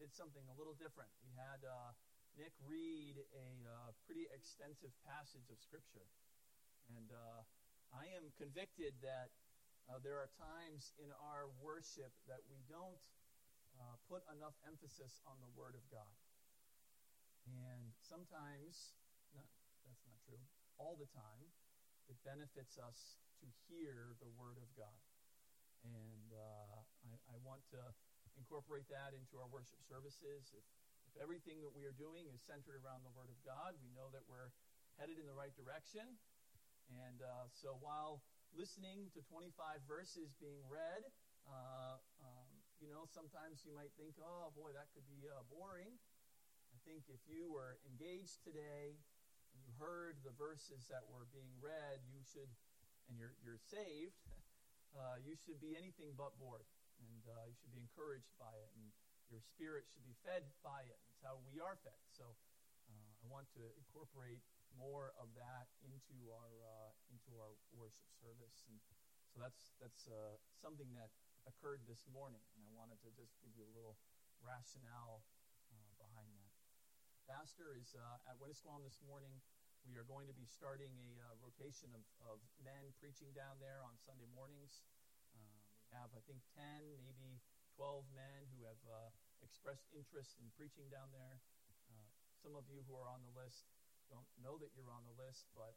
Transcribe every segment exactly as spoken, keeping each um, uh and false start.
did something a little different. We had uh, Nick read a uh, pretty extensive passage of Scripture. And uh, I am convicted that uh, there are times in our worship that we don't uh, put enough emphasis on the Word of God. And sometimes, not, that's not true, all the time, it benefits us to hear the Word of God. And uh, I, I want to incorporate that into our worship services. If, if everything that we are doing is centered around the Word of God, we know that we're headed in the right direction. And uh, so while listening to twenty-five verses being read, uh, um, you know, sometimes you might think, oh boy, that could be uh, boring. I think if you were engaged today and you heard the verses that were being read, you should, and you're you're saved, uh, you should be anything but bored. And uh, you should be encouraged by it, and your spirit should be fed by it. It's how we are fed. So uh, I want to incorporate more of that into our uh, into our worship service. And so that's that's uh, something that occurred this morning, and I wanted to just give you a little rationale uh, behind that. Pastor is uh, at Winnisquam this morning. We are going to be starting a uh, rotation of, of men preaching down there on Sunday mornings. Uh, we have, I think, ten, maybe twelve men who have uh, expressed interest in preaching down there. Uh, some of you who are on the list don't know that you're on the list, but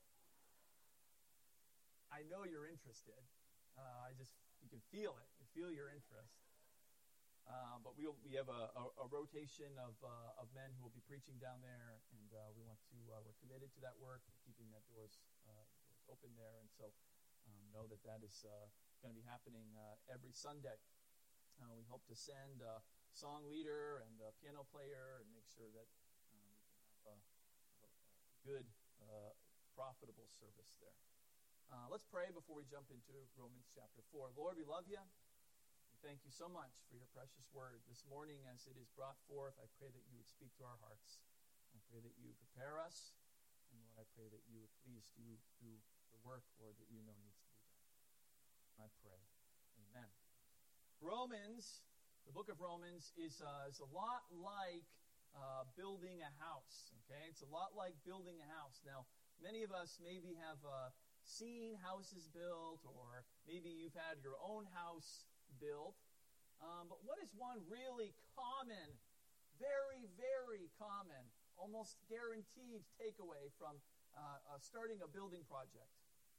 I know you're interested. Uh, I just, you can feel it. You feel your interest. Uh, but we we have a, a, a rotation of uh, of men who will be preaching down there, and uh, we want to uh, we're committed to that work, and keeping that doors uh, doors open there, and so um, know that that is uh, going to be happening uh, every Sunday. Uh, we hope to send a song leader and a piano player, and make sure that um, we can have a, a, a good, uh, profitable service there. Uh, let's pray before we jump into Romans chapter four. Lord, we love you. Thank you so much for your precious word. This morning, as it is brought forth, I pray that you would speak to our hearts. I pray that you prepare us. And Lord, I pray that you would please do, do the work, Lord, that you know needs to be done. I pray. Amen. Romans, the book of Romans, is, uh, is a lot like uh, building a house. Okay? It's a lot like building a house. Now, many of us maybe have uh, seen houses built, or maybe you've had your own house built. Um, but what is one really common, very, very common, almost guaranteed takeaway from uh, uh, starting a building project?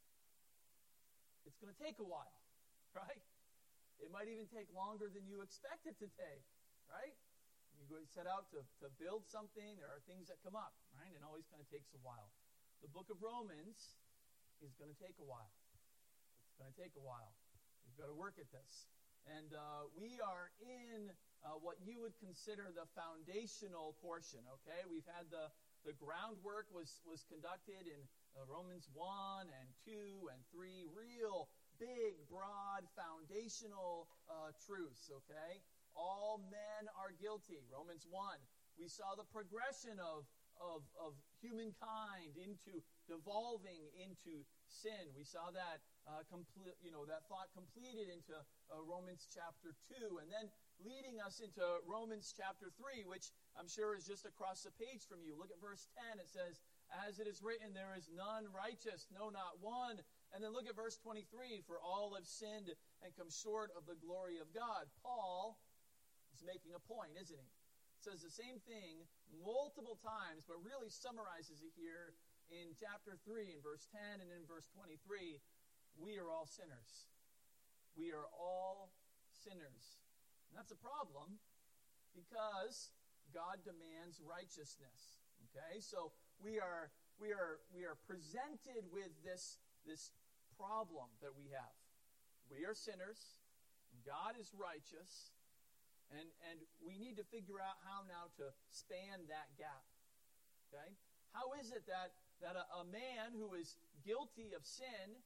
It's going to take a while, right? It might even take longer than you expect it to take, right? You go set out to, to build something, there are things that come up, right? It always kind of takes a while. The book of Romans is going to take a while. It's going to take a while. We've got to work at this. And uh, we are in uh, what you would consider the foundational portion, okay? We've had the, the groundwork was, was conducted in uh, Romans one and two and three, real big, broad, foundational uh, truths, okay? All men are guilty, Romans one. We saw the progression of, of, of humankind into devolving into sin. We saw that uh, complete, you know, that thought completed into uh, Romans chapter two, and then leading us into Romans chapter three, which I'm sure is just across the page from you. Look at verse ten. It says, "As it is written, there is none righteous, no, not one." And then look at verse twenty-three, "For all have sinned and come short of the glory of God." Paul is making a point, isn't he? Says the same thing multiple times, but really summarizes it here in chapter three, in verse ten, and in verse twenty-three. We are all sinners. We are all sinners. And that's a problem because God demands righteousness. Okay? So we are we are we are presented with this, this problem that we have. We are sinners. God is righteous. And, and we need to figure out how now to span that gap. Okay? How is it that, that a, a man who is guilty of sin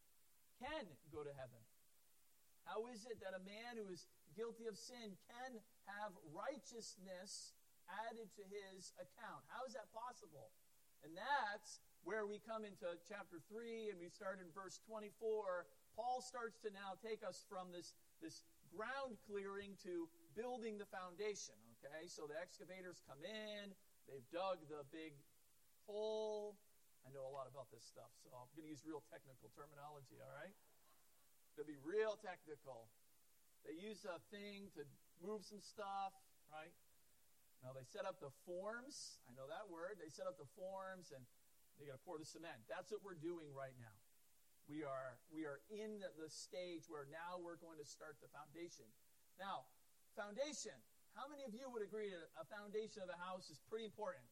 can go to heaven? How is it that a man who is guilty of sin can have righteousness added to his account? How is that possible? And that's where we come into chapter three, and we start in verse twenty-four. Paul starts to now take us from this, this ground clearing to building the foundation, okay? So the excavators come in, they've dug the big hole. I know a lot about this stuff, so I'm going to use real technical terminology, all right? It'll be real technical. They use a thing to move some stuff, right? Now they set up the forms. I know that word. They set up the forms, and they got to pour the cement. That's what we're doing right now. We are we are in the, the stage where now we're going to start the foundation. Now, foundation. How many of you would agree that a foundation of a house is pretty important?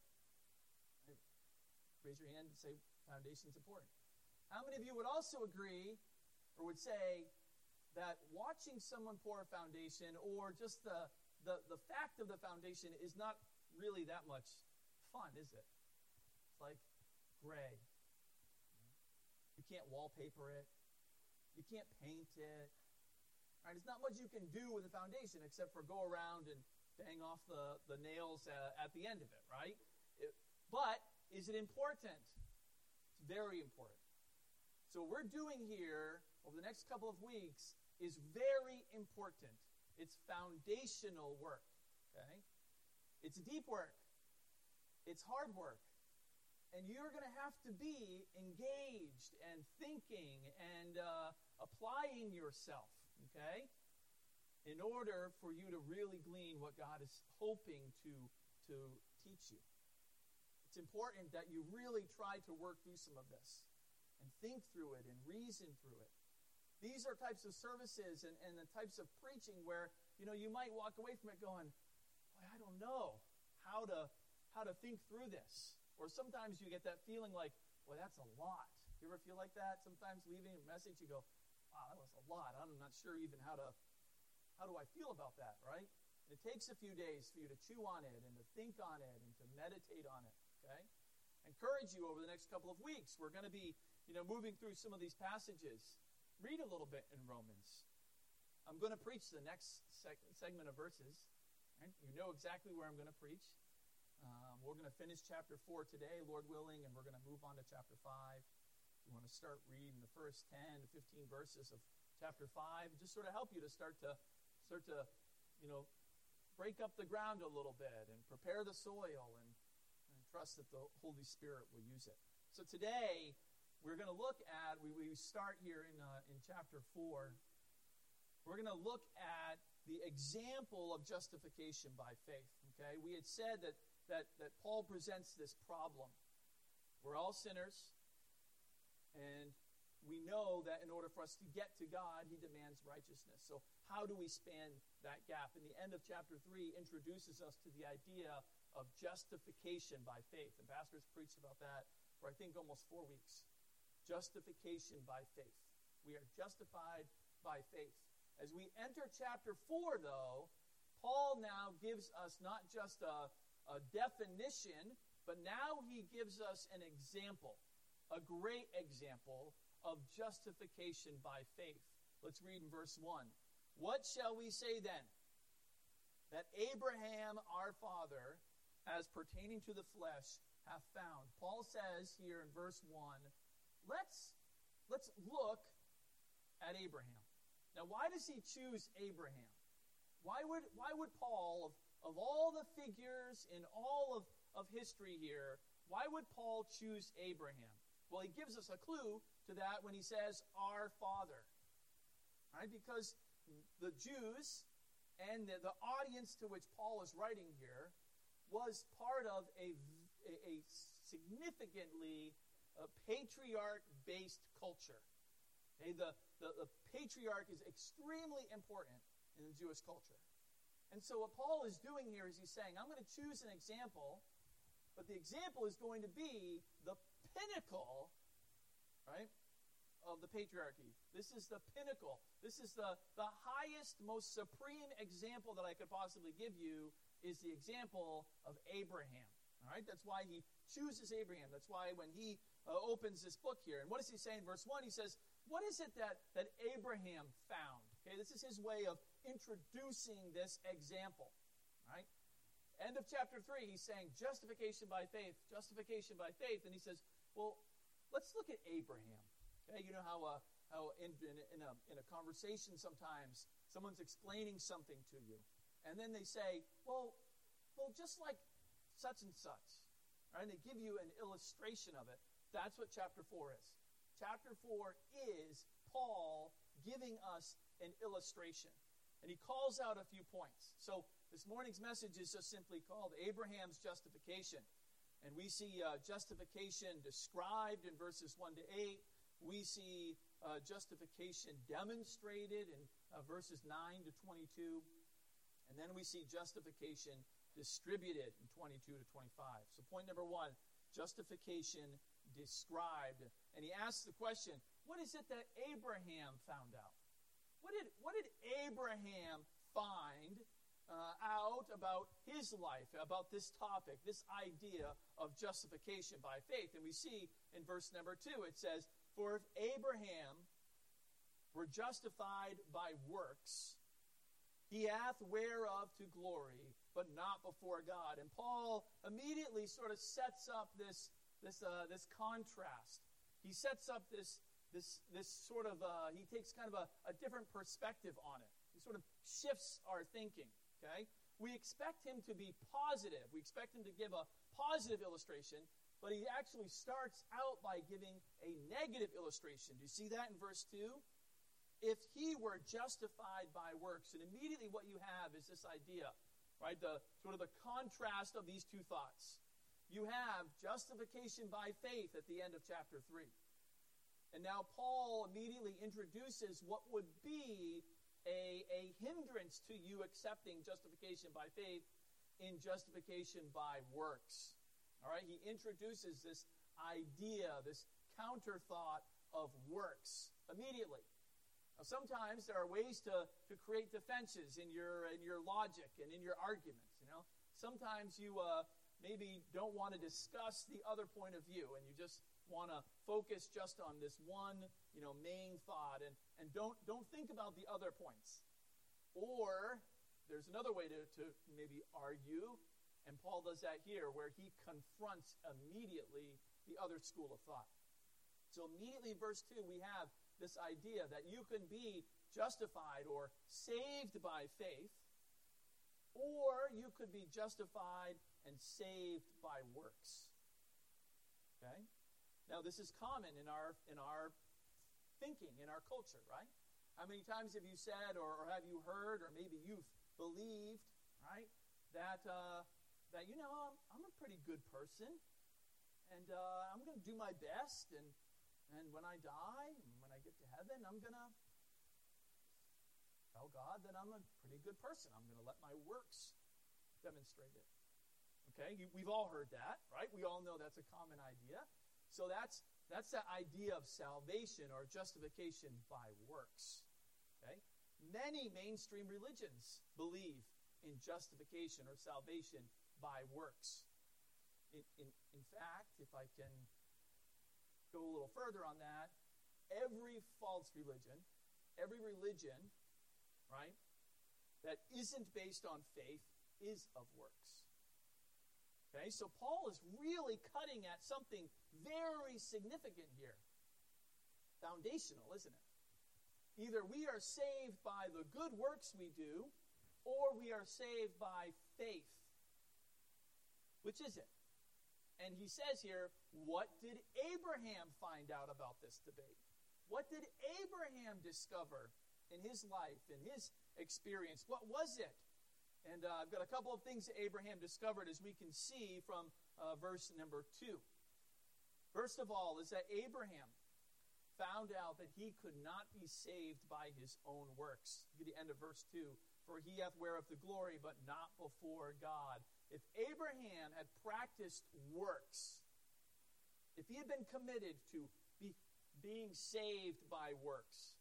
Raise your hand and say foundation is important. How many of you would also agree or would say that watching someone pour a foundation or just the, the, the fact of the foundation is not really that much fun, is it? It's like gray. You can't wallpaper it. You can't paint it. Right? There's not much you can do with a foundation except for go around and bang off the, the nails uh, at the end of it, right? It, but is it important? It's very important. So what we're doing here over the next couple of weeks is very important. It's foundational work, okay? It's deep work. It's hard work. And you're going to have to be engaged and thinking and uh, applying yourself, okay, in order for you to really glean what God is hoping to, to teach you. It's important that you really try to work through some of this and think through it and reason through it. These are types of services and, and the types of preaching where, you know, you might walk away from it going, boy, I don't know how to how to think through this. Or sometimes you get that feeling like, well, that's a lot. You ever feel like that? Sometimes leaving a message, you go, wow, that was a lot. I'm not sure even how to, how do I feel about that, right? And it takes a few days for you to chew on it and to think on it and to meditate on it, okay? I encourage you over the next couple of weeks. We're going to be, you know, moving through some of these passages. Read a little bit in Romans. I'm going to preach the next seg- segment of verses. Right? You know exactly where I'm going to preach. Um, we're going to finish chapter four today, Lord willing, and we're going to move on to chapter five. You want to start reading the first ten to fifteen verses of chapter five, just sort of help you to start to start to, you know, break up the ground a little bit and prepare the soil and, and trust that the Holy Spirit will use it. So today we're going to look at, we, we start here in uh, in chapter four. We're going to look at the example of justification by faith. Okay, we had said that That, that Paul presents this problem. We're all sinners, and we know that in order for us to get to God, he demands righteousness. So how do we span that gap? And the end of chapter three introduces us to the idea of justification by faith. And pastors preached about that for, I think, almost four weeks. Justification by faith. We are justified by faith. As we enter chapter four, though, Paul now gives us not just a a definition, but now he gives us an example, a great example of justification by faith. Let's read in verse one. What shall we say then? That Abraham our father, as pertaining to the flesh, hath found. Paul says here in verse one, let's, let's look at Abraham. Now, why does he choose Abraham? Why would, why would Paul, of Of all the figures in all of, of history here, why would Paul choose Abraham? Well, he gives us a clue to that when he says, our father. Right? Because the Jews and the, the audience to which Paul is writing here was part of a, a, a significantly uh, patriarch-based culture. Okay? The, the, the patriarch is extremely important in the Jewish culture. And so what Paul is doing here is he's saying, I'm going to choose an example, but the example is going to be the pinnacle, right, of the patriarchy. This is the pinnacle. This is the, the highest, most supreme example that I could possibly give you is the example of Abraham. All right, that's why he chooses Abraham. That's why when he uh, opens this book here, and what does he say in verse one? He says, what is it that, that Abraham found? Okay, this is his way of introducing this example, right? End of chapter three, he's saying justification by faith, justification by faith, and he says, well, let's look at Abraham. Okay, you know how uh, how in, in, in, a, in a conversation sometimes someone's explaining something to you, And then they say, well, well, just like such and such. Right? And they give you an illustration of it. That's what chapter four is. Chapter four is Paul giving us an illustration. And he calls out a few points. So this morning's message is just simply called Abraham's Justification. And we see uh, justification described in verses one to eight. We see uh, justification demonstrated in uh, verses nine to twenty-two. And then we see justification distributed in twenty-two to twenty-five. So point number one, justification described. And he asks the question, what is it that Abraham found out? What did, what did Abraham find uh, out about his life, about this topic, this idea of justification by faith? And we see in verse number two, it says, for if Abraham were justified by works, he hath whereof to glory, but not before God. And Paul immediately sort of sets up this, this, uh, this contrast. He sets up this, this, this sort of, uh, he takes kind of a, a different perspective on it. He sort of shifts our thinking, okay? We expect him to be positive. We expect him to give a positive illustration, but he actually starts out by giving a negative illustration. Do you see that in verse two? If he were justified by works, and immediately what you have is this idea, right? The sort of the contrast of these two thoughts. You have justification by faith at the end of chapter three. And now Paul immediately introduces what would be a, a hindrance to you accepting justification by faith in justification by works. All right? He introduces this idea, this counter thought of works immediately. Now, sometimes there are ways to, to create defenses in your in your logic and in your arguments. You know, sometimes you uh, maybe don't want to discuss the other point of view, and you just want to focus just on this one, you know, main thought, and, and don't don't think about the other points. Or there's another way to, to maybe argue, and Paul does that here, where he confronts immediately the other school of thought. So immediately in verse two, we have this idea that you can be justified or saved by faith, or you could be justified and saved by works. Okay? Now, this is common in our in our thinking, in our culture, right? How many times have you said, or, or have you heard, or maybe you've believed, right, that, uh, that you know, I'm, I'm a pretty good person, and uh, I'm going to do my best, and And when I die, and when I get to heaven, I'm going to tell God that I'm a pretty good person. I'm going to let my works demonstrate it. Okay? You, we've all heard that, right? We all know that's a common idea. So that's that's the idea of salvation or justification by works. Okay? Many mainstream religions believe in justification or salvation by works. In, in, in fact, if I can go a little further on that, every false religion, every religion, right, that isn't based on faith is of works. Okay, so Paul is really cutting at something very significant here. Foundational, isn't it? Either we are saved by the good works we do, or we are saved by faith. Which is it? And he says here, what did Abraham find out about this debate? What did Abraham discover in his life, in his experience? What was it? And uh, I've got a couple of things that Abraham discovered, as we can see from uh, verse number two. First of all is that Abraham found out that he could not be saved by his own works. Look at the end of verse two. For he hath whereof the glory, but not before God. If Abraham had practiced works, if he had been committed to be, being saved by works,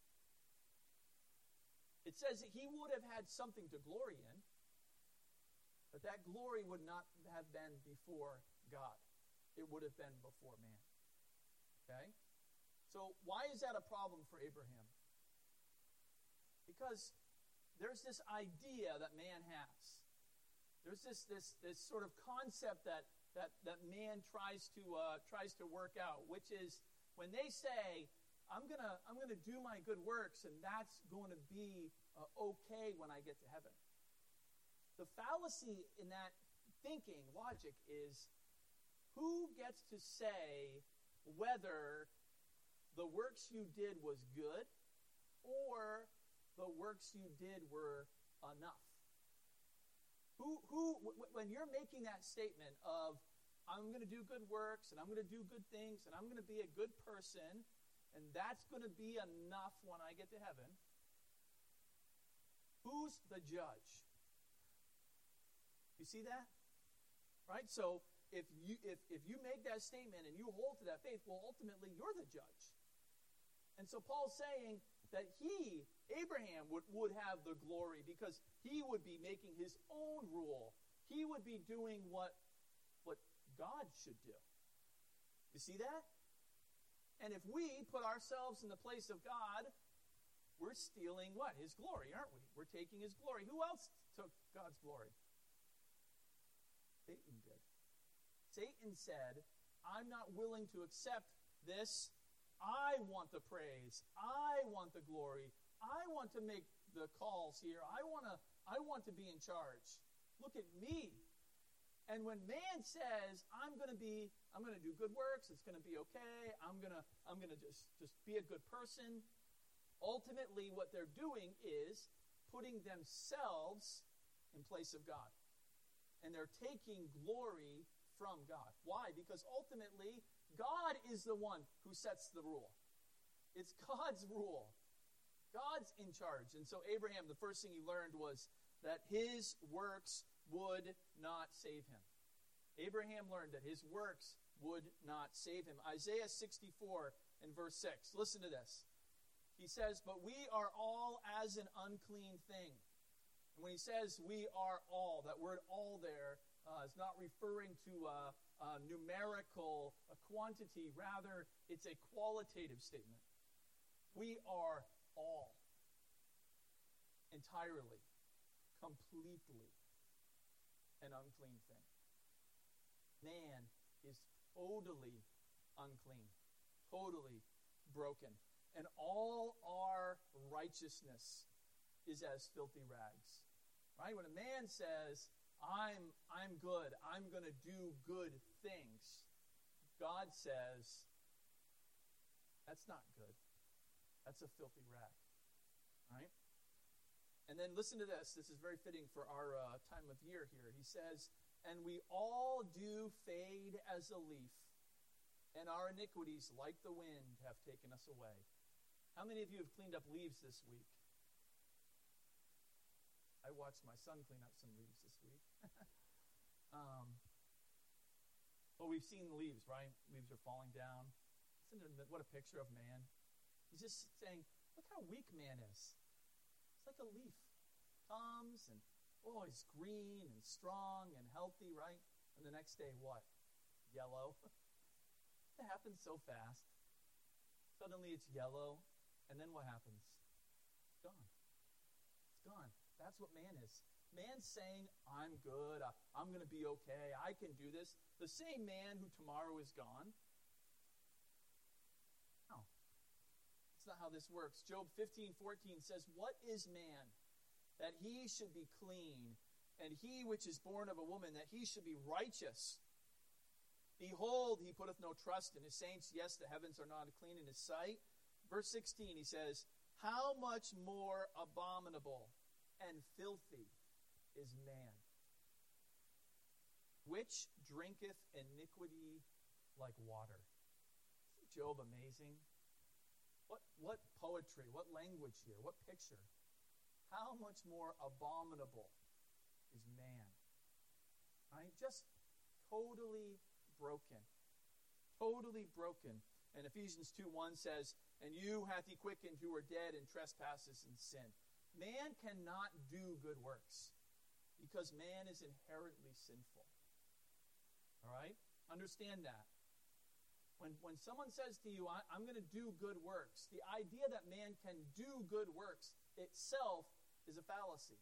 it says that he would have had something to glory in, but that glory would not have been before God. It would have been before man. Okay? So why is that a problem for Abraham? Because there's this idea that man has. There's this this this sort of concept that that that man tries to uh, tries to work out, which is when they say, "I'm gonna I'm gonna do my good works, and that's going to be uh, okay when I get to heaven." the fallacy in that thinking, logic, is who gets to say whether the works you did was good or the works you did were enough? Who, who, when you're making that statement of, I'm going to do good works, and I'm going to do good things, and I'm going to be a good person, and that's going to be enough when I get to heaven, who's the judge? You see that? Right? So, if you, if, if you make that statement and you hold to that faith, well, ultimately, you're the judge. And so Paul's saying that he, Abraham, would, would have the glory because he would be making his own rule. He would be doing what, what God should do. You see that? And if we put ourselves in the place of God, we're stealing what? His glory, aren't we? We're taking his glory. Who else took God's glory? Satan did. Satan said, I'm not willing to accept this. I want the praise. I want the glory. I want to make the calls here. I want to I want to be in charge. Look at me. And when man says, I'm going to be I'm going to do good works, it's going to be okay. I'm going to I'm going to just just be a good person. Ultimately what they're doing is putting themselves in place of God. And they're taking glory from God. Why? Because ultimately God is the one who sets the rule. It's God's rule. God's in charge. And so Abraham, the first thing he learned was that his works would not save him. Abraham learned that his works would not save him. Isaiah sixty-four and verse six. Listen to this. He says, but we are all as an unclean thing. And when he says we are all, that word all there uh, is not referring to uh, a numerical a quantity. Rather, it's a qualitative statement. We are all, entirely, completely, an unclean thing. Man is totally unclean, totally broken. And all our righteousness is as filthy rags. Right? When a man says, I'm, I'm good, I'm going to do good things, God says, that's not good. That's a filthy rag. Right? And then listen to this. This is very fitting for our uh, time of year here. He says, and we all do fade as a leaf, and our iniquities, like the wind, have taken us away. How many of you have cleaned up leaves this week? I watched my son clean up some leaves this week. um, well, we've seen the leaves, right? Leaves are falling down. Isn't it, what a picture of man. He's just saying, look how weak man is. It's like a leaf. Comes and, oh, he's green and strong and healthy, right? And the next day, what? Yellow. It happens so fast. Suddenly it's yellow. And then what happens? It's gone. It's gone. That's what man is. Man's saying, I'm good. I, I'm going to be okay. I can do this. The same man who tomorrow is gone. No. That's not how this works. Job fifteen fourteen says, what is man that he should be clean, and he which is born of a woman that he should be righteous? Behold, he putteth no trust in his saints. Yes, the heavens are not clean in his sight. Verse sixteen, he says, how much more abominable and filthy is man, which drinketh iniquity like water. Isn't Job amazing? What, what poetry, what language here, what picture. How much more abominable is man? Right? Just totally broken. Totally broken. And Ephesians two one says, and you hath he quickened who were dead in trespasses and sin. Man cannot do good works because man is inherently sinful. All right? Understand that. When, when someone says to you, I, I'm going to do good works, the idea that man can do good works itself is a fallacy.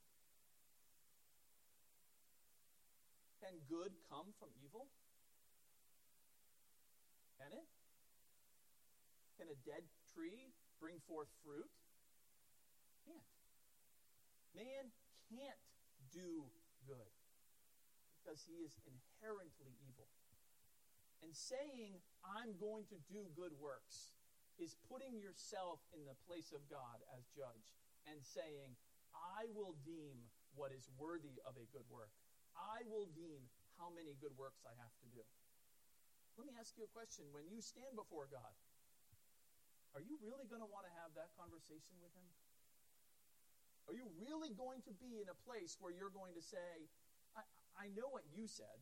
Can good come from evil? Can it? Can a dead tree bring forth fruit? Can't. Man can't do good, because he is inherently evil. And saying, I'm going to do good works, is putting yourself in the place of God as judge and saying, I will deem what is worthy of a good work. I will deem how many good works I have to do. Let me ask you a question. When you stand before God, are you really going to want to have that conversation with him? Are you really going to be in a place where you're going to say, I, I know what you said,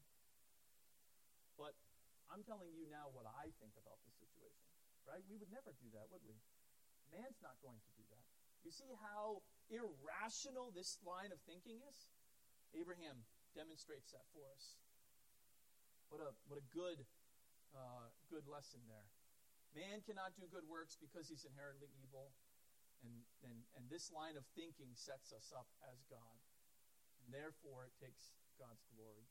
but I'm telling you now what I think about the situation, right? We would never do that, would we? Man's not going to do that. You see how irrational this line of thinking is? Abraham demonstrates that for us. What a what a good uh, good lesson there. Man cannot do good works because he's inherently evil. And, and, and this line of thinking sets us up as God. And therefore, it takes God's glory.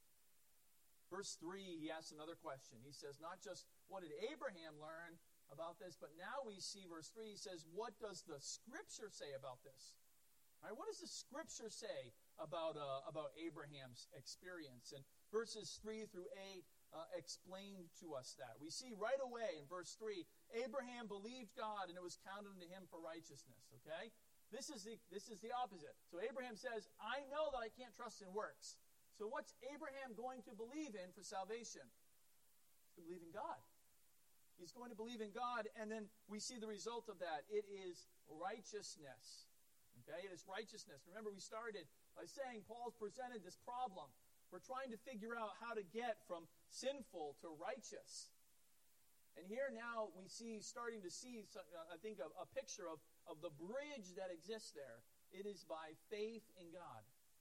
Verse three, he asks another question. He says, not just what did Abraham learn about this, but now we see verse three, he says, what does the Scripture say about this? All right, what does the Scripture say about, uh, about Abraham's experience? And verses three through eight uh, explain to us that. We see right away in verse three, Abraham believed God and it was counted unto him for righteousness. Okay? This is the, this is the opposite. So Abraham says, I know that I can't trust in works. So what's Abraham going to believe in for salvation? He's going to believe in God. He's going to believe in God, and then we see the result of that. It is righteousness. Okay? It is righteousness. Remember, we started by saying Paul's presented this problem. We're trying to figure out how to get from sinful to righteous. And here now we see, starting to see, I think, a, a picture of, of the bridge that exists there. It is by faith in God.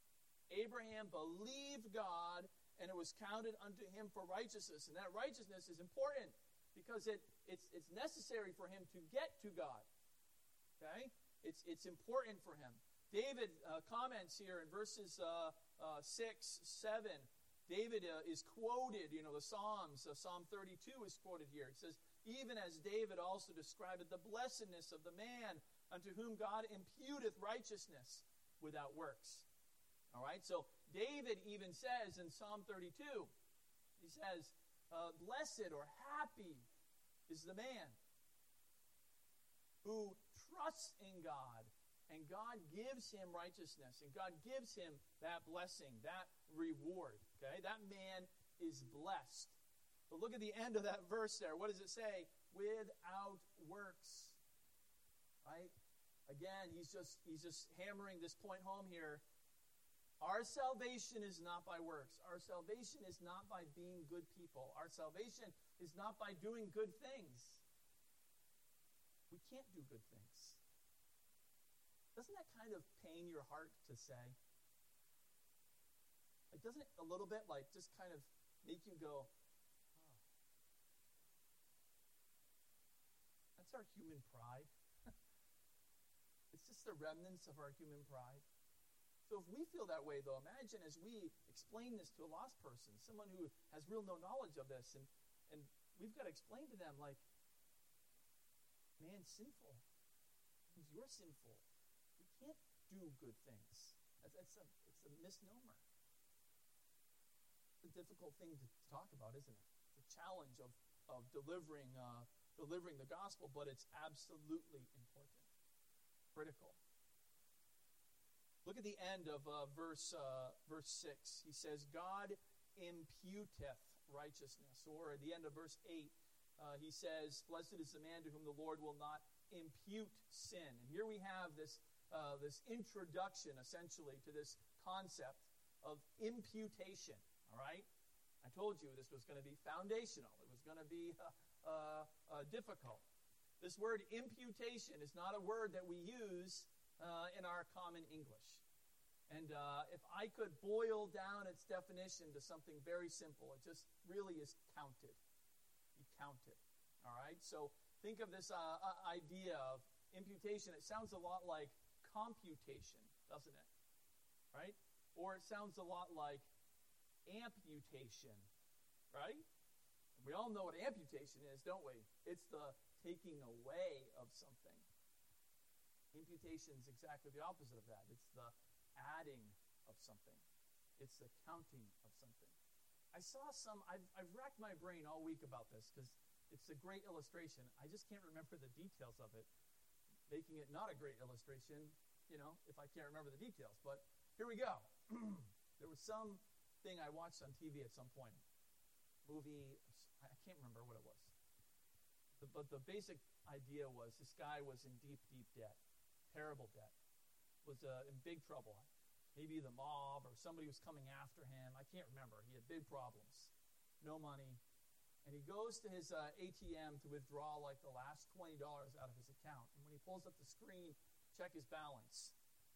Abraham believed God, and it was counted unto him for righteousness. And that righteousness is important because it, it's, it's necessary for him to get to God. Okay? It's, it's important for him. David uh, comments here in verses uh, uh, six, seven. David uh, is quoted, you know, the Psalms, uh, Psalm thirty-two is quoted here. It says, even as David also described the blessedness of the man unto whom God imputeth righteousness without works. All right, so David even says in Psalm thirty-two, he says, uh, blessed or happy is the man who trusts in God, and God gives him righteousness, and God gives him that blessing, that reward. Okay, that man is blessed. But look at the end of that verse there. What does it say? Without works. Right? Again, he's just he's just hammering this point home here. Our salvation is not by works. Our salvation is not by being good people. Our salvation is not by doing good things. We can't do good things. Doesn't that kind of pain your heart to say? Like, doesn't it a little bit like just kind of make you go, oh. That's our human pride. It's just the remnants of our human pride. So if we feel that way, though, imagine as we explain this to a lost person, someone who has real no knowledge of this, and, and we've got to explain to them, like, man's sinful. Means you're sinful. We can't do good things. That's, that's a, it's a misnomer. It's a difficult thing to talk about, isn't it? It's a challenge of, of delivering, uh, delivering the gospel, but it's absolutely important. Critical. Look at the end of uh, verse uh, verse six. He says, God imputeth righteousness. Or at the end of verse eight, uh, he says, blessed is the man to whom the Lord will not impute sin. And here we have this, uh, this introduction, essentially, to this concept of imputation. All right? I told you this was going to be foundational. It was going to be uh, uh, uh, difficult. This word imputation is not a word that we use Uh, in our common English. And uh, if I could boil down its definition to something very simple, it just really is counted. You count it. All right? So think of this uh, idea of imputation. It sounds a lot like computation, doesn't it? Right? Or it sounds a lot like amputation. Right? We all know what amputation is, don't we? It's the taking away of something. Imputation is exactly the opposite of that. It's the adding of something. It's the counting of something. I saw some, I've, I've racked my brain all week about this because it's a great illustration. I just can't remember the details of it, making it not a great illustration, you know, if I can't remember the details. But here we go. There was some thing I watched on T V at some point. Movie, I can't remember what it was. The, but the basic idea was this guy was in deep, deep debt, terrible debt, was uh, in big trouble. Maybe the mob or somebody was coming after him. I can't remember. He had big problems, no money. And he goes to his uh, A T M to withdraw like the last twenty dollars out of his account. And when he pulls up the screen, check his balance,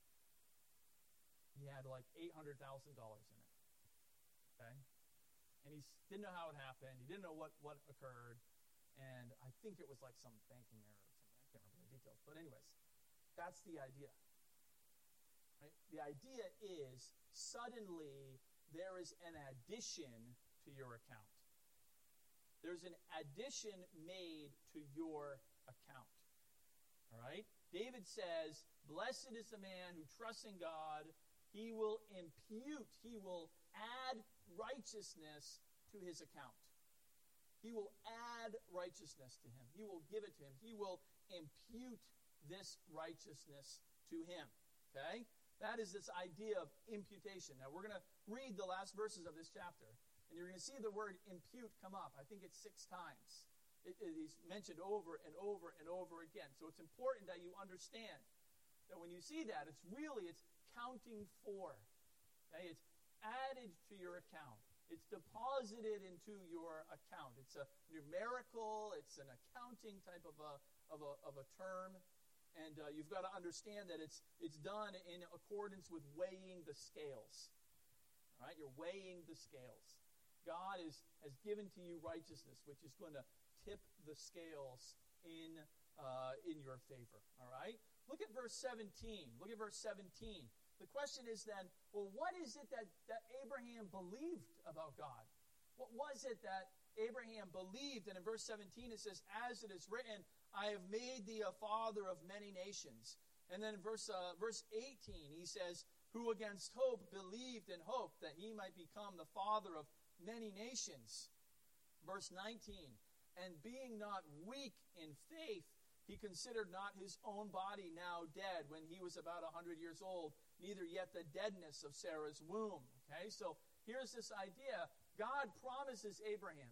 he had like eight hundred thousand dollars in it. Okay? And he didn't know how it happened. He didn't know what, what occurred. And I think it was like some banking error or something. I can't remember the details. But anyways, that's the idea. Right? The idea is suddenly there is an addition to your account. There's an addition made to your account. All right? David says, blessed is the man who trusts in God. He will impute, he will add righteousness to his account. He will add righteousness to him. He will give it to him. He will impute this righteousness to him. Okay? That is this idea of imputation. Now, we're going to read the last verses of this chapter, and you're going to see the word impute come up. I think it's six times. It, it is mentioned over and over and over again. So it's important that you understand that when you see that, it's really, it's counting for. Okay? It's added to your account. It's deposited into your account. It's a numerical, it's an accounting type of a, of a, of a term. And uh, you've got to understand that it's it's done in accordance with weighing the scales. All right? You're weighing the scales. God is, has given to you righteousness, which is going to tip the scales in, uh, in your favor. All right? Look at verse seventeen. Look at verse seventeen. The question is then, well, what is it that, that Abraham believed about God? What was it that Abraham believed? And in verse seventeen it says, as it is written, I have made thee a father of many nations. And then in verse, uh, verse eighteen, he says, who against hope believed in hope that he might become the father of many nations. Verse nineteen, and being not weak in faith, he considered not his own body now dead when he was about a hundred years old, neither yet the deadness of Sarah's womb. Okay, so here's this idea. God promises Abraham,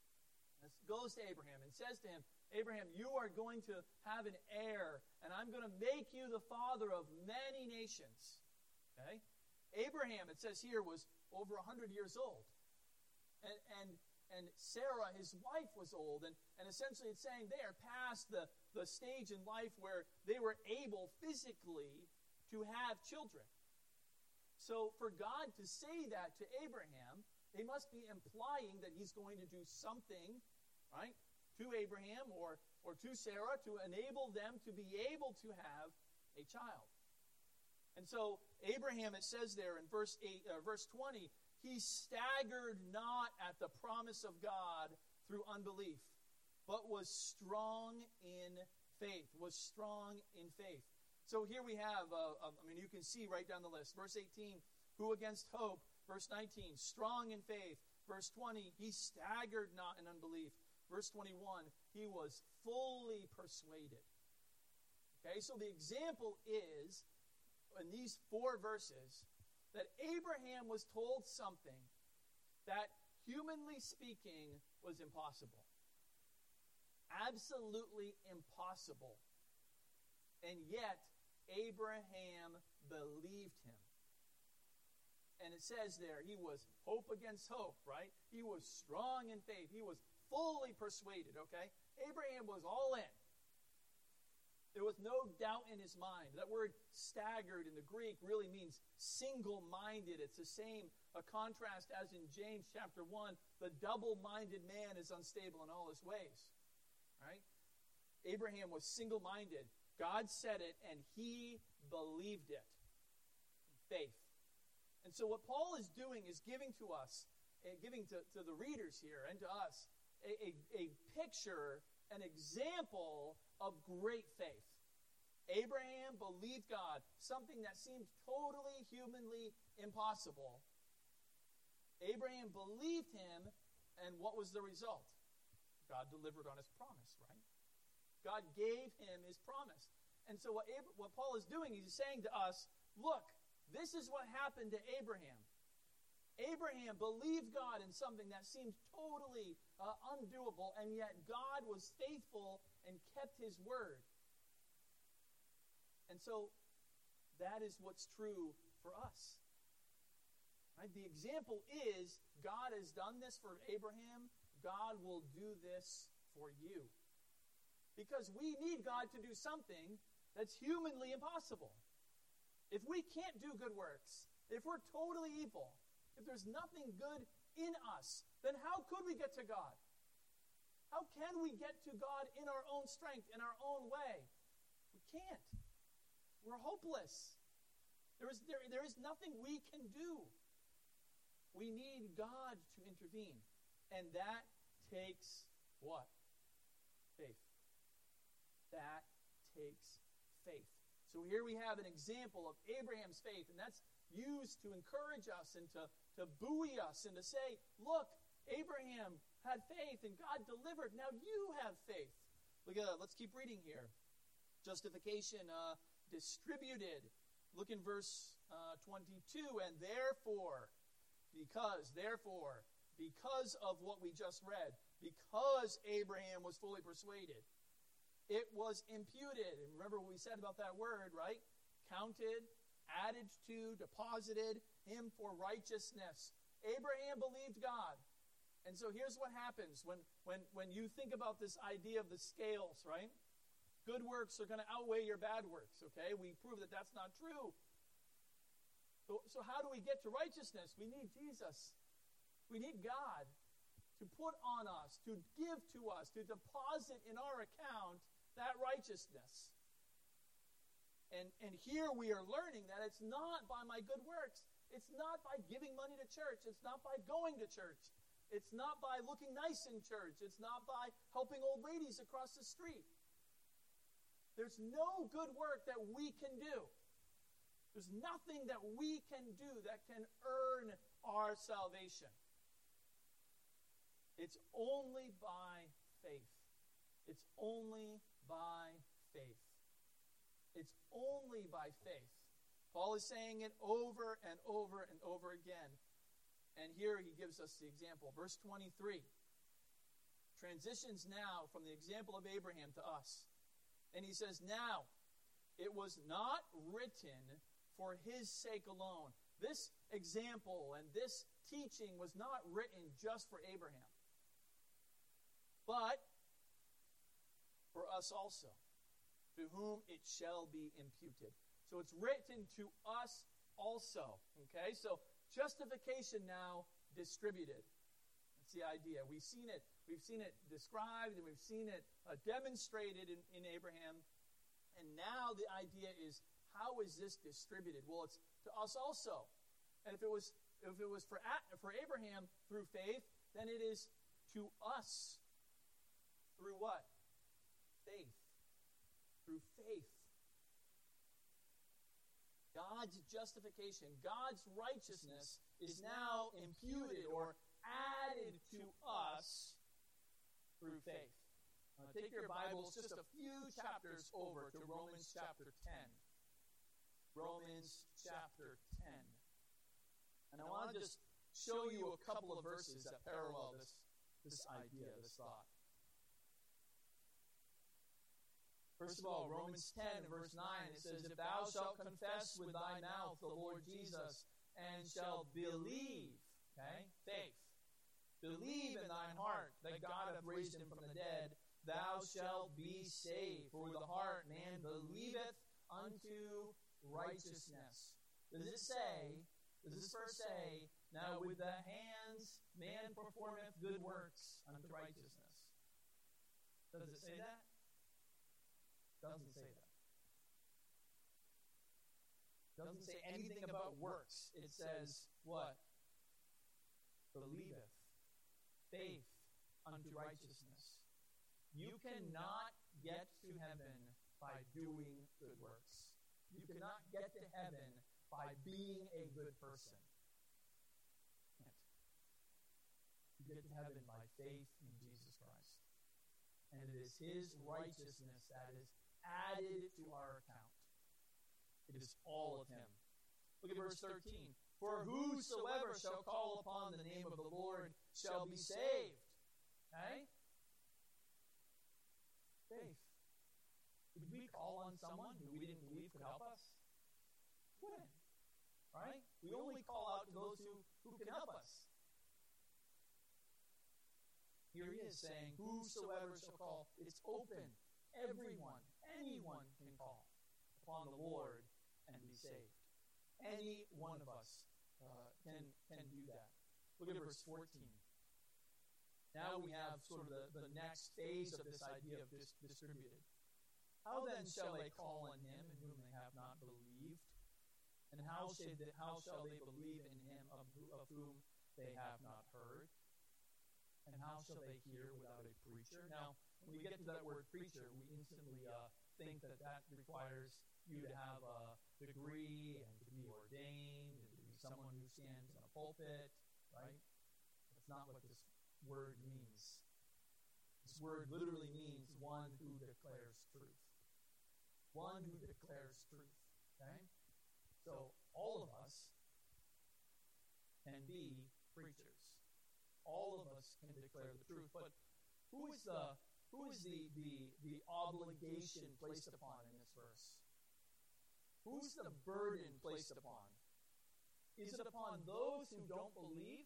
this goes to Abraham and says to him, Abraham, you are going to have an heir, and I'm going to make you the father of many nations. Okay? Abraham, it says here, was over one hundred years old. And and and Sarah, his wife, was old. And, and essentially it's saying they are past the, the stage in life where they were able physically to have children. So for God to say that to Abraham, they must be implying that he's going to do something, right, to Abraham or, or to Sarah to enable them to be able to have a child. And so Abraham, it says there in verse eight, uh, verse twenty, he staggered not at the promise of God through unbelief, but was strong in faith, was strong in faith. So here we have, uh, I mean, you can see right down the list. Verse eighteen, who against hope. Verse nineteen, strong in faith. Verse twenty, he staggered not in unbelief. Verse twenty-one, he was fully persuaded. Okay, so the example is, in these four verses, that Abraham was told something that, humanly speaking, was impossible. Absolutely impossible. And yet, Abraham believed him. And it says there, he was hope against hope, right? He was strong in faith. He was fully persuaded, okay? Abraham was all in. There was no doubt in his mind. That word staggered in the Greek really means single-minded. It's the same, a contrast as in James chapter one, the double-minded man is unstable in all his ways. Right? Abraham was single-minded. God said it, and he believed it. Faith. And so what Paul is doing is giving to us, uh, giving to, to the readers here and to us, a, a, a picture, an example of great faith. Abraham believed God, something that seemed totally humanly impossible, Abraham believed him, and what was the result? God delivered on his promise, right? God gave him his promise. And so what, Ab- what Paul is doing, he's saying to us, look, this is what happened to Abraham. Abraham believed God in something that seemed totally uh, undoable, and yet God was faithful and kept his word. And so that is what's true for us. Right? The example is God has done this for Abraham. God will do this for you. Because we need God to do something that's humanly impossible. If we can't do good works, if we're totally evil, if there's nothing good in us, then how could we get to God? How can we get to God in our own strength, in our own way? We can't. We're hopeless. There is, there, there is nothing we can do. We need God to intervene. And that takes what? Faith. That takes faith. So here we have an example of Abraham's faith, and that's used to encourage us and to, to buoy us and to say, look, Abraham had faith and God delivered. Now you have faith. Look at that. Let's keep reading here. Justification uh, distributed. Look in verse uh, twenty-two. And therefore, because, therefore, because of what we just read, because Abraham was fully persuaded, it was imputed. And remember what we said about that word, right? Counted, added to, deposited him for righteousness. Abraham believed God. And so here's what happens when, when, when you think about this idea of the scales, right? Good works are going to outweigh your bad works, okay? We prove that that's not true. So, so how do we get to righteousness? We need Jesus. We need God to put on us, to give to us, to deposit in our account that righteousness. And, and here we are learning that it's not by my good works. It's not by giving money to church. It's not by going to church. It's not by looking nice in church. It's not by helping old ladies across the street. There's no good work that we can do. There's nothing that we can do that can earn our salvation. It's only by faith. It's only by faith. It's only by faith. Paul is saying it over and over and over again. And here he gives us the example. Verse twenty-three transitions now from the example of Abraham to us. And he says, now, it was not written for his sake alone. This example and this teaching was not written just for Abraham, but for us also, to whom it shall be imputed. So it's written to us also. Okay, so justification now distributed. That's the idea. We've seen it. We've seen it described and we've seen it uh, demonstrated in, in Abraham. And now the idea is, how is this distributed? Well, it's to us also. And if it was if it was for for Abraham through faith, then it is to us through what? Faith. Through faith. God's justification, God's righteousness is now imputed or added to us through faith. Uh, take your Bibles just a few chapters over to Romans chapter ten. Romans chapter ten. And I want to just show you a couple of verses that parallel this, this idea, this thought. First of all, Romans ten, verse nine, it says, if thou shalt confess with thy mouth the Lord Jesus, and shalt believe, okay, faith, believe in thine heart that God hath raised him from the dead, thou shalt be saved. For with the heart man believeth unto righteousness. Does it say, does this verse say, now with the hands man performeth good works unto righteousness? Does it say that? Doesn't say that. Doesn't say anything about works. It says what? Believeth. Faith unto righteousness. You cannot get to heaven by doing good works. You cannot get to heaven by being a good person. get to heaven by faith in Jesus Christ. And it is his righteousness that is added to our account. It is all of him. Look at verse thirteen. For whosoever shall call upon the name of the Lord shall be saved. Okay? Faith. Did we call on someone who we didn't believe could help us? Wouldn't. Right? We only call out to those who, who can help us. Here he is saying, whosoever shall call. It's open. Everyone, anyone can call upon the Lord and be saved. Any one of us uh, can, can do that. Look at verse fourteen. Now we have sort of the, the next phase of this idea of dis- distributed. How then shall they call on him in whom they have not believed? And how shall they, how shall they believe in him of, who, of whom they have not heard? And how shall they hear without a preacher? Now, when we get to that word preacher, we instantly uh, think that that requires you to have a degree and to be ordained and to be someone who stands in a pulpit, right? That's not what this word means. This word literally means one who declares truth. One who declares truth, okay? So all of us can be preachers. All of us can declare the truth. But who is the who is the the, the obligation placed upon in this verse? Who's the burden placed upon? Is it upon those who don't believe?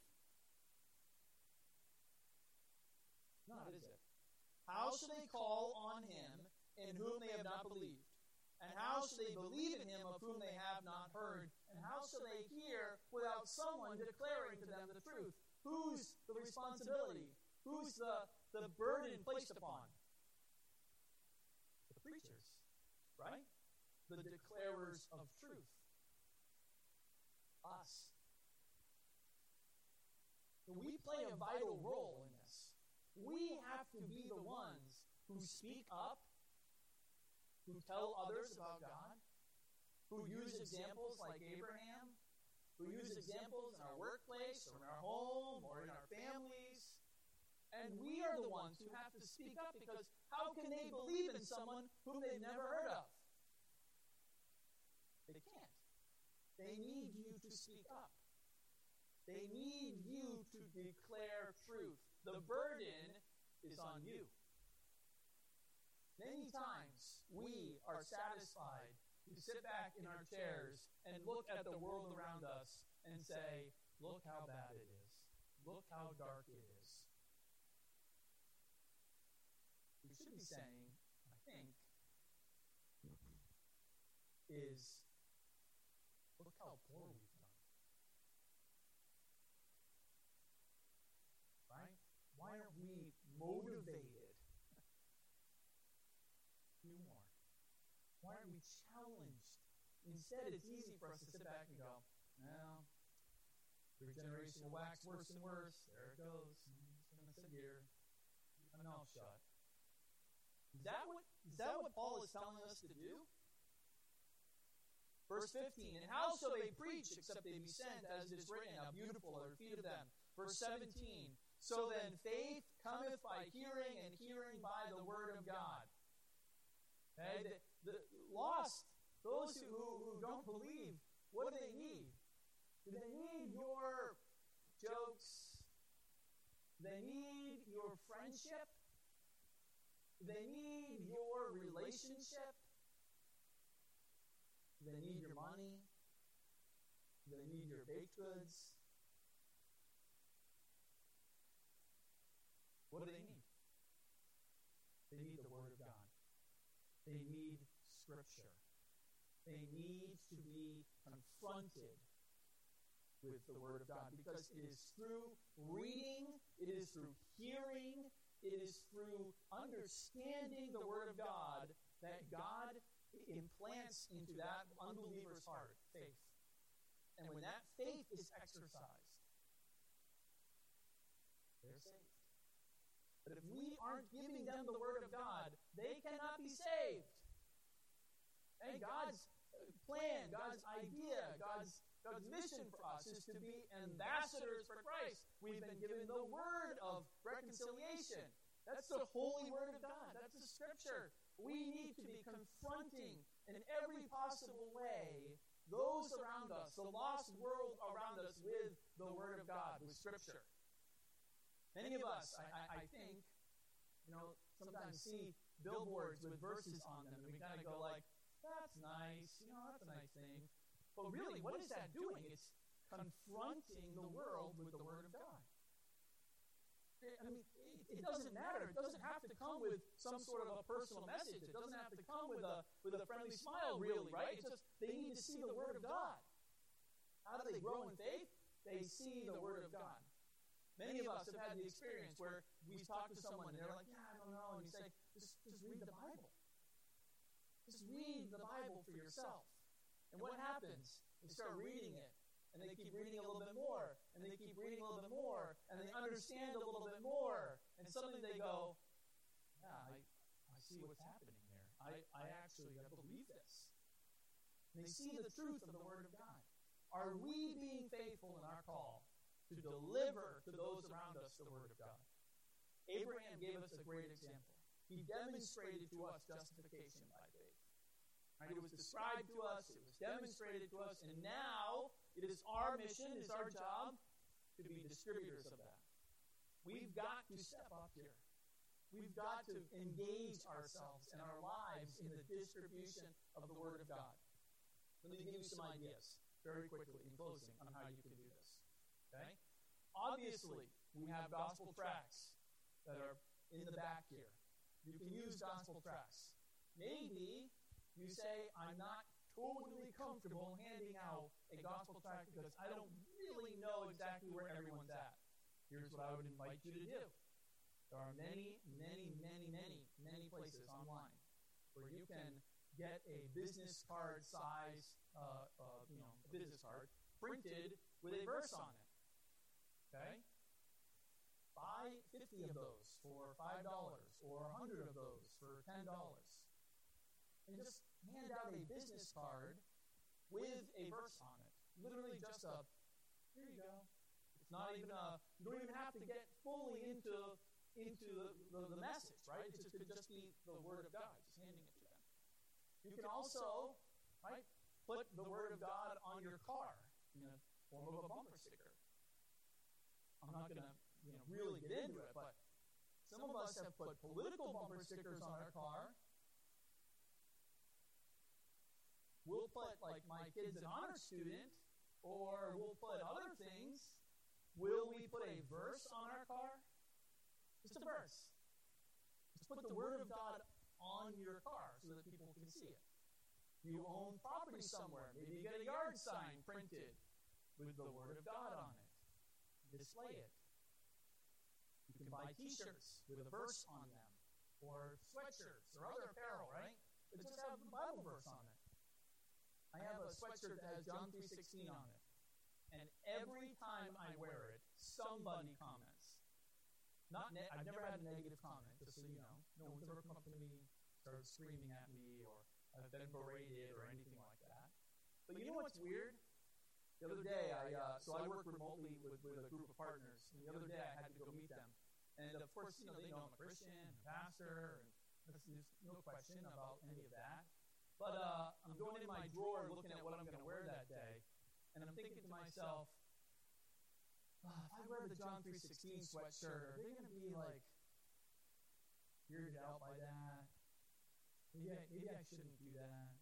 Not, is it? How shall they call on him in whom they have not believed? And how shall they believe in him of whom they have not heard? And how shall they hear without someone declaring to them the truth? Who's the responsibility? Who's the, the burden placed upon? The preachers, right? The declarers of truth. Us. And we play a vital role in this. We have to be the ones who speak up, who tell others about God, who use examples like Abraham, who use examples in our workplace or in our home or in our families. And we are the ones who have to speak up, because how can they believe in someone whom they've never heard of? They can't. They need you to speak up. They need you to declare truth. The burden is on you. Many times we are satisfied to sit back in our chairs and look at the world around us and say, look how bad it is. Look how dark it is. We should be saying, I think, is, look how poor we've done. Right? Why aren't we motivated to do more? Why aren't we challenged? Instead, it's easy for us to sit back and go, well, regeneration will wax worse and worse. There it goes. I'm just going to sit here, keep my mouth shut. Is that what, is that what Paul is telling us to do? Verse fifteen, and how shall they preach except they be sent, as it is written, how beautiful are the feet of them. Verse seventeen, so then faith cometh by hearing, and hearing by the word of God. Okay? The, the lost, those who, who, who don't believe, what do they need? Do they need your jokes? Do they need your friendship? Do they need your relationship? Do they need your money? Do they need your baked goods? What do they need? They need the Word of God. They need Scripture. They need to be confronted with the Word of God, because it is through reading, it is through hearing, it is through understanding the Word of God that God implants into that unbeliever's heart faith. And when that faith is exercised, they're saved. But if we aren't giving them the Word of God, they cannot be saved. And God's plan, God's idea, God's, God's mission for us is to be ambassadors for Christ. We've been given the Word of of reconciliation. That's the holy word of God. That's the scripture. We need to be confronting in every possible way those around us, the lost world around us, with the word of God, with scripture. Many of us, I, I, I think, you know, sometimes see billboards with verses on them, and we kind of go like, that's nice, you know, that's a nice thing. But really, what is that doing? It's confronting the world with the word of God. I mean, it, it doesn't matter. It doesn't have to come with some sort of a personal message. It doesn't have to come with a with a friendly smile, really, right? It's just they need to see the word of God. How do they grow in faith? They see the word of God. Many of us have had the experience where we talk to someone and they're like, yeah, I don't know. And you say, just, just read the Bible. Just read the Bible for yourself. And what happens? They start reading it. And they keep reading a little bit more, and they keep reading a little bit more, and they understand a little bit more, and suddenly they go, yeah, I, I see what's happening there. I, I actually I believe this. And they see the truth of the Word of God. Are we being faithful in our call to deliver to those around us the Word of God? Abraham gave us a great example. He demonstrated to us justification by faith. Right? It was described to us, it was demonstrated to us, and now it is our mission, it is our job to be distributors of that. We've got to step up here. We've got to engage ourselves and our lives in the distribution of the Word of God. Let me give you some ideas very quickly in closing on how you can do this. Okay? Obviously, we have gospel tracts that are in the back here. You can use gospel tracts. Maybe you say, I'm not totally comfortable handing out a gospel tract because I don't really know exactly where everyone's at. Here's what I would invite you to do. There are many, many, many, many, many places online where you can get a business card size, uh, uh, you know, a business card printed with a verse on it. Okay? Buy fifty of those for five dollars or one hundred of those for ten dollars. And just hand out a business card with a verse on it. Literally just a, here you go. It's not even a, you don't even have to get fully into, into the, the, the message, right? It just could just be the Word of God, just handing it to them. You can also, right, put the Word of God on your car in the form of a bumper sticker. I'm not going to, you know, really get into it, but some of us have put political bumper stickers on our car. We'll put, like, my kid's an honor student, or we'll put other things. Will we put a verse on our car? Just a verse. Just put the Word of God on your car so that people can see it. You own property somewhere. Maybe you get a yard sign printed with the Word of God on it. Display it. You can buy t-shirts with a verse on them, or sweatshirts, or other apparel, right? That just have the Bible verse on it. I have a sweatshirt that has John three sixteen on it. And every time I wear it, somebody comments. Not ne- I've never had a negative comment, just so you know. No one's ever come up to me, started screaming at me, or I've been berated, or anything like that. But you know what's weird? The other day, I uh, so I work remotely with, with a group of partners. And the other day, I had to go meet them. And of course, you know, they know I'm a Christian, a pastor, and there's no question about any of that. But uh, I'm going in my drawer looking at what I'm going to wear that day, and I'm thinking to myself, oh, if I wear the John three sixteen sweatshirt, are they going to be like weirded out by that? Maybe I, maybe I shouldn't do that.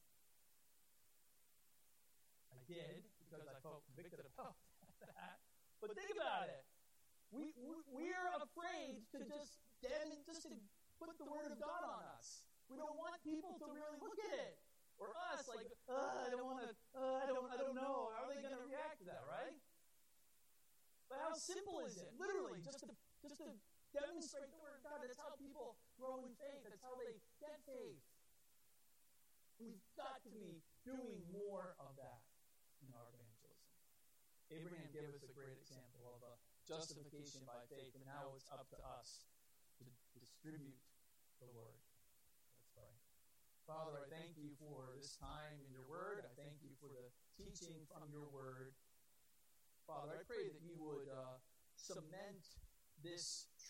I did, because I felt convicted about that. But think about it. We, we, we're afraid to just, damn it, just to put the Word of God on us. We don't want people to really look at it. Or us, like, uh, I don't want to, uh, I don't I don't know. How are they going to react to that, right? But how simple is it? Literally, just to, just to demonstrate the Word of God. That's how people grow in faith. That's how they get faith. We've got to be doing more of that in our evangelism. Abraham gave us a great example of a justification by faith, and now it's up to us to distribute the Word. Let's pray. Father, I thank you for this time in your Word. I thank you for the teaching from your Word. Father, I pray that you would uh, cement this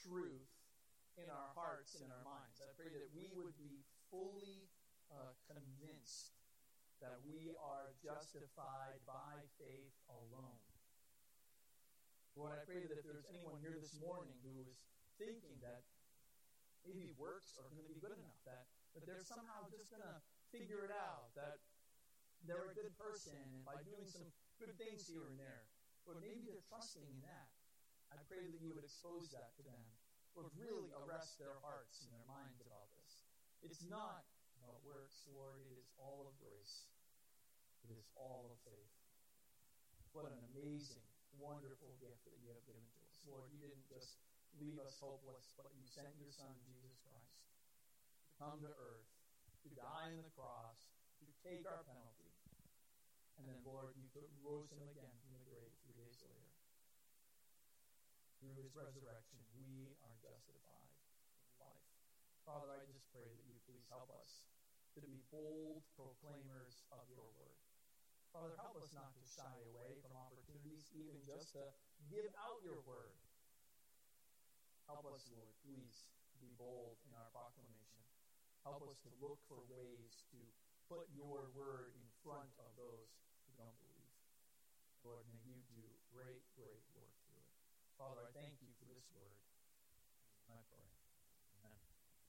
truth in our hearts and our minds. I pray that we would be fully uh, convinced that we are justified by faith alone. Lord, I pray that if there's anyone here this morning who is thinking that maybe works are going to be good enough, that, that they're somehow just going to figure it out, that they're a good person, and by doing some good things here and there, Lord, maybe they're trusting in that. I pray that you would expose that to them. Lord, really arrest their hearts and their minds about this. It's not about works, Lord. It is all of grace. It is all of faith. What an amazing, wonderful gift that you have given to us. Lord, you didn't just leave us hopeless, but you sent your Son, Jesus Christ, to come to earth, to die on the cross, to take our penalty. And then, Lord, you took, rose him again from the grave three days later. Through his resurrection, we are justified in life. Father, I just pray that you please help us to be bold proclaimers of your word. Father, help us not to shy away from opportunities, even just to give out your word. Help us, Lord, please, to be bold in our proclamation. Help us to look for ways to put your word in front of those who don't believe. Lord, may you do great, great work through it. Father, I thank you